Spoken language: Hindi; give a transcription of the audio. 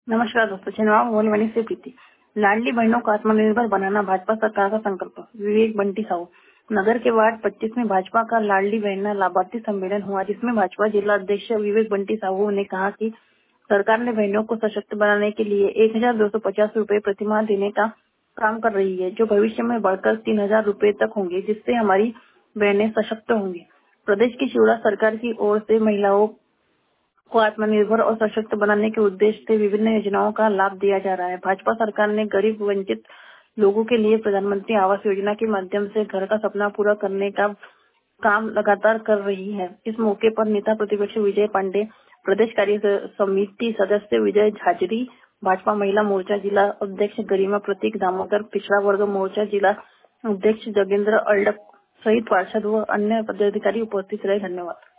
नमस्कार दोस्तों, चुनाव होने वाली से प्रीति। लाडली बहनों को आत्मनिर्भर बनाना भाजपा सरकार का संकल्प। विवेक बंटी साहू। नगर के वार्ड 25 में भाजपा का लाडली बहना लाभार्थी सम्मेलन हुआ, जिसमें भाजपा जिला अध्यक्ष विवेक बंटी साहू ने कहा कि सरकार ने बहनों को सशक्त बनाने के लिए 1250 रूपए प्रतिमाह देने का काम कर रही है, जो भविष्य में बढ़कर 3000 रूपए तक होंगे, जिससे हमारी बहनें सशक्त होंगी। प्रदेश की शिवराज सरकार की ओर से महिलाओं को आत्मनिर्भर और सशक्त बनाने के उद्देश्य से विभिन्न योजनाओं का लाभ दिया जा रहा है। भाजपा सरकार ने गरीब वंचित लोगों के लिए प्रधानमंत्री आवास योजना के माध्यम से घर का सपना पूरा करने का काम लगातार कर रही है। इस मौके पर नेता प्रतिपक्ष विजय पांडे, प्रदेश कार्य समिति सदस्य विजय झाजरी, भाजपा महिला मोर्चा जिला अध्यक्ष गरिमा प्रतीक दामोदर, पिछड़ा वर्ग मोर्चा जिला अध्यक्ष जोगेंद्र अल्डप सहित पार्षद व अन्य पदाधिकारी उपस्थित रहे। धन्यवाद।